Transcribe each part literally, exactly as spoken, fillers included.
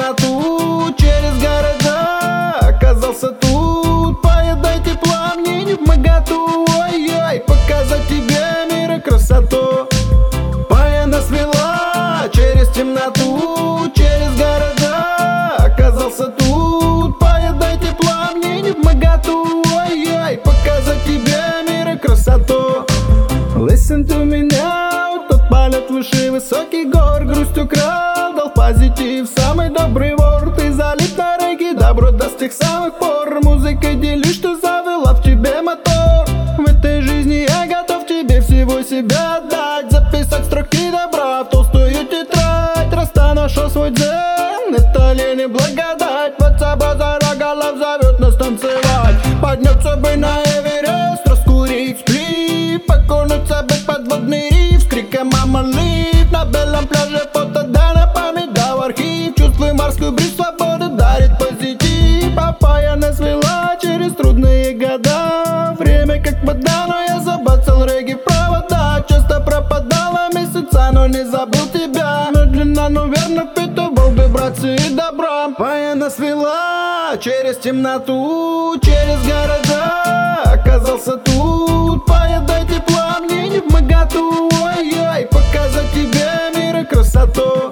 темноту, через города оказался тут. Поедай тепла мне не вмоготу, ой-ой, показать тебе мир и красоту. Паяна свела через темноту, через города оказался тут. Поедай тепла мне не вмоготу, ой-ой, показать тебе мир и красоту. Listen to me now, тот полет выше высоких гор, грусть украл, дал позитив, самый добрый вор. Ты залит на регги, добро до с тех самых пор. Музыкой делишь, что завела в тебе мотор. В этой жизни я готов тебе всего себя отдать, записать строки добра в толстую тетрадь. Раста нашел свой дзен, это лень и благодать. Ватсаба зарагалов зовет нас танцевать. Подняться бы на Эверест, раскурить сплит, окунуться бы в подводный риф с криком «Мама лив». На белом пляже фото, да на память, да в архив. Чувствуй морскую бриз, свобода дарит позитив. Папаяна свела через трудные года, время как вода, но я забацал регги в провода. Часто пропадала месяца, но не забыл тебя. Медленно, но верно впитывал вибрации добра. Паяна свела через темноту, через города оказался тут. Поедай тепла мне не вмоготу, ой-ой, показать тебе мир и красоту.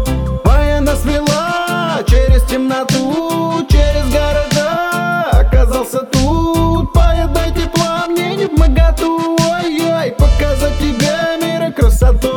Паяна свела через темноту, через города оказался тут. Поедай тепла мне не вмоготу, ой-ой, показать тебе мир и красоту.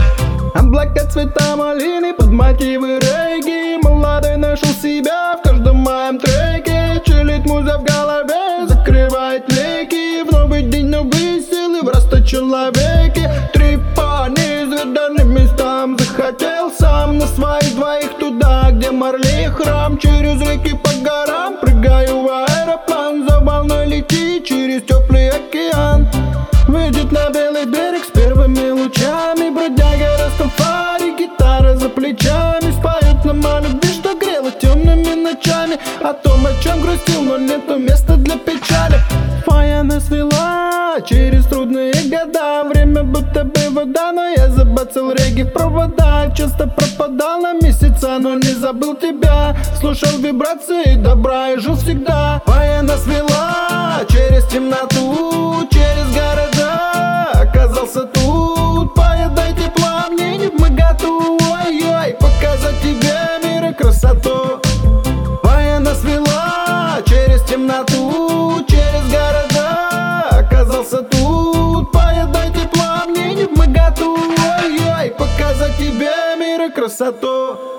Облака цвета малины под мотивы регги. Молодой нашел себя в каждом моем треке. Чилит муза в голове, закрывает веки. В новый день новые силы в растут человеке. Трип по неизведанным местам, захотел сам на своих двоих туда, где Марли храм. Через реки по горам прыгаю в аэроплан, за волной летит через теплый океан. Выйдет на белый берег с первыми лучами, бродяга Растафари, гитара за плечами. Споет нам о любви, что грела темными ночами, о том, о чем грустил, но нету места для печали. Паяна свела через трудные года, время будто бы вода, но я забацал регги в провода. Часто пропадал на месяца, но не забыл тебя. Слушал вибрации добра и жил всегда. Паяна свела через темноту, через города оказался тут. Поедай тепла мне не вмоготу, ой-ой, показать тебе мир и красоту. Паяна свела через темноту, через города оказался тут. Поедай тепла мне не вмоготу, ой-ой, показать тебе мир и красоту.